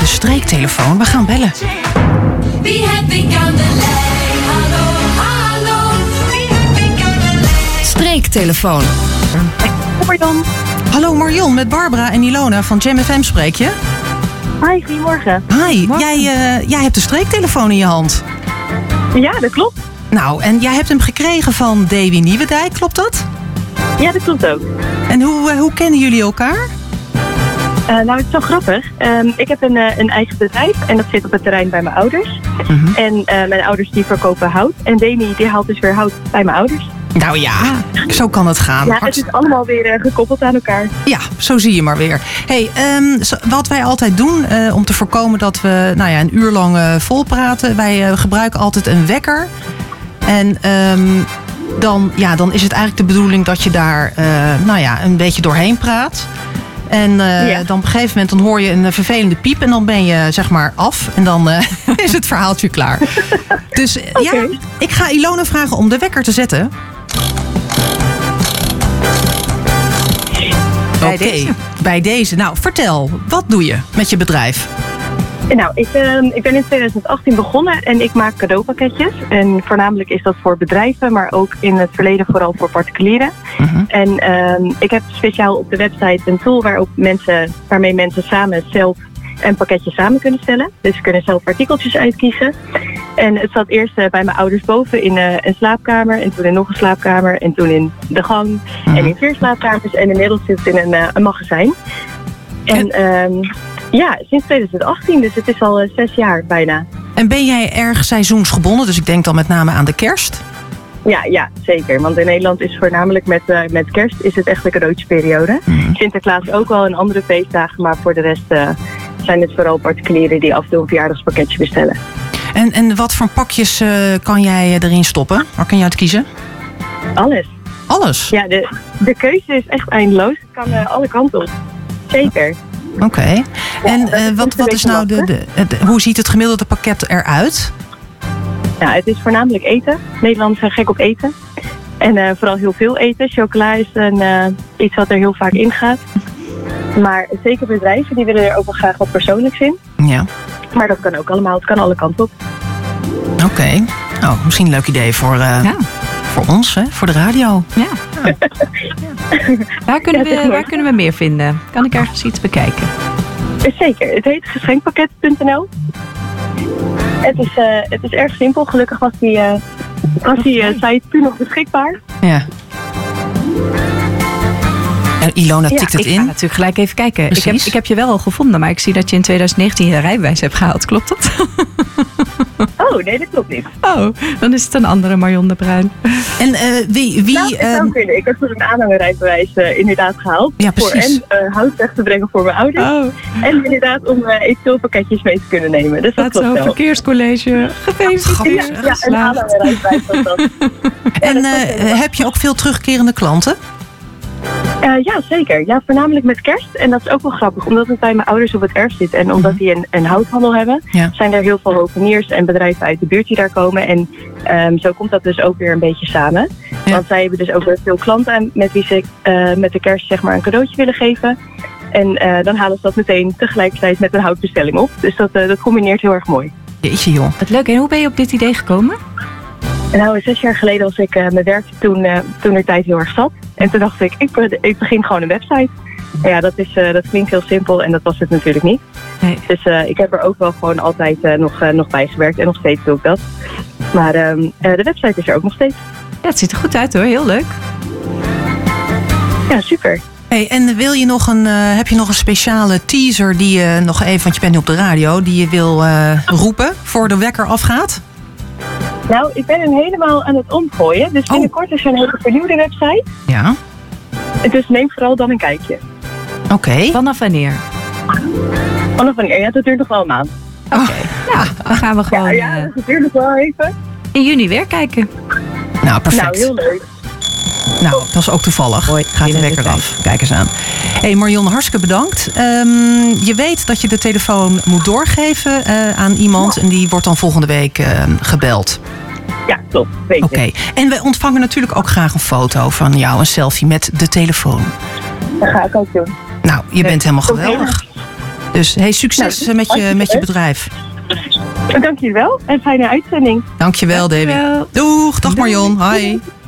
de streektelefoon. We gaan bellen. Wie heb ik aan de lijn? Hallo, hallo. Wie heb ik aan de lijn? Streektelefoon. Marion. Hallo Marion, met Barbara en Ilona van Jam FM spreek je. Hi, goedemorgen. Hi, jij hebt de streektelefoon in je hand. Ja, dat klopt. Nou, en jij hebt hem gekregen van Davy Nieuwendijk, klopt dat? Ja, dat klopt ook. En hoe kennen jullie elkaar? Nou, het is zo grappig. Ik heb een eigen bedrijf en dat zit op het terrein bij mijn ouders. Mhm. En mijn ouders die verkopen hout. En Demi die haalt dus weer hout bij mijn ouders. Nou ja, zo kan het gaan. Ja, het is allemaal weer gekoppeld aan elkaar. Ja, zo zie je maar weer. Hey, wat wij altijd doen om te voorkomen dat we een uur lang vol praten. Wij gebruiken altijd een wekker. En dan is het eigenlijk de bedoeling dat je daar een beetje doorheen praat. En dan op een gegeven moment dan hoor je een vervelende piep. En dan ben je zeg maar af. En dan is het verhaaltje klaar. Dus ja, ik ga Ilona vragen om de wekker te zetten. Bij deze. Nou, vertel. Wat doe je met je bedrijf? Nou, ik ben in 2018 begonnen en ik maak cadeaupakketjes. En voornamelijk is dat voor bedrijven, maar ook in het verleden vooral voor particulieren. Uh-huh. En ik heb speciaal op de website een tool waarmee mensen samen zelf een pakketje samen kunnen stellen. Dus ze kunnen zelf artikeltjes uitkiezen. En het zat eerst bij mijn ouders boven in een slaapkamer. En toen in nog een slaapkamer. En toen in de gang. Uh-huh. En in 4 slaapkamers. En inmiddels zit het in een magazijn. Ja, sinds 2018, dus het is al 6 jaar bijna. En ben jij erg seizoensgebonden? Dus ik denk dan met name aan de kerst? Ja, zeker. Want in Nederland is voornamelijk met kerst is het echt een cadeautjesperiode. Sinterklaas ook wel en andere feestdagen, maar voor de rest zijn het vooral particulieren die af en toe een verjaardagspakketje bestellen. En wat voor pakjes kan jij erin stoppen? Waar kan je uit kiezen? Alles. Alles? Ja, de keuze is echt eindeloos. Het kan alle kanten op. Zeker. Oké. En wat is nou hoe ziet het gemiddelde pakket eruit? Nou, het is voornamelijk eten. Nederlanders zijn gek op eten. En vooral heel veel eten. Chocola is iets wat er heel vaak in gaat. Maar zeker bedrijven die willen er ook wel graag wat persoonlijks in. Ja. Maar dat kan ook allemaal. Het kan alle kanten op. Oké. Oh, misschien een leuk idee voor ons, hè? Voor de radio. Ja. Waar kunnen we meer vinden? Kan ik ergens iets bekijken? Zeker. Het heet geschenkpakket.nl. Het is erg simpel. Gelukkig was die site toen nog beschikbaar. Ja. En Ilona tikt het in. Ik ga natuurlijk gelijk even kijken. Ik heb je wel al gevonden, maar ik zie dat je in 2019 je rijbewijs hebt gehaald. Klopt dat? Oh, nee, dat klopt niet. Oh, dan is het een andere Marion de Bruin. En wie Nou, het zou kunnen. Ik heb toen een aanhangerrijbewijs inderdaad gehaald. Ja, precies. Voor hout weg te brengen voor mijn ouders. Oh. En inderdaad om eventueel pakketjes mee te kunnen nemen. Dus dat klopt zo'n wel. verkeerscollege. Gefeliciteerd. Ja, een aanhangerrijbewijs was dat. En heb je ook veel terugkerende klanten? Ja, zeker. Ja, voornamelijk met kerst. En dat is ook wel grappig, omdat het bij mijn ouders op het erf zit. En omdat die een houthandel hebben, zijn er heel veel hoveniers en bedrijven uit de buurt die daar komen. En zo komt dat dus ook weer een beetje samen. Ja. Want zij hebben dus ook weer veel klanten met wie ze met de kerst zeg maar een cadeautje willen geven. En dan halen ze dat meteen tegelijkertijd met een houtbestelling op. Dus dat combineert heel erg mooi. Jeetje joh. Wat leuk. En hoe ben je op dit idee gekomen? Nou, 6 jaar geleden was ik mijn werk toen de tijd heel erg zat. En toen dacht ik begin gewoon een website. En ja, dat klinkt heel simpel en dat was het natuurlijk niet. Nee. Dus ik heb er ook wel gewoon altijd nog bij gewerkt en nog steeds doe ik dat. Maar de website is er ook nog steeds. Ja, het ziet er goed uit hoor, heel leuk. Ja, super. Hey, en heb je nog een speciale teaser die je nog even, want je bent nu op de radio, die je wil roepen voor de wekker afgaat? Nou, ik ben hem helemaal aan het omgooien. Dus binnenkort is er een hele vernieuwde website. Ja. Dus neem vooral dan een kijkje. Oké. Vanaf wanneer? Vanaf wanneer? Ja, dat duurt nog wel een maand. Oké. Nou, dan gaan we gewoon ja, dat duurt nog wel even. in juni weer kijken. Nou, perfect. Nou, heel leuk. Nou, dat is ook toevallig. Gaat de wekker af. Kijk eens aan. Hey Marion, hartstikke bedankt. Je weet dat je de telefoon moet doorgeven aan iemand. En die wordt dan volgende week gebeld. Ja, klopt. Oké. En we ontvangen natuurlijk ook graag een foto van jou. Een selfie met de telefoon. Dat ga ik ook doen. Nou, je bent helemaal geweldig. Dus succes met je bedrijf. Dank jullie wel en fijne uitzending. Dank je wel, Debbie. Doeg, dag Marion. Hoi.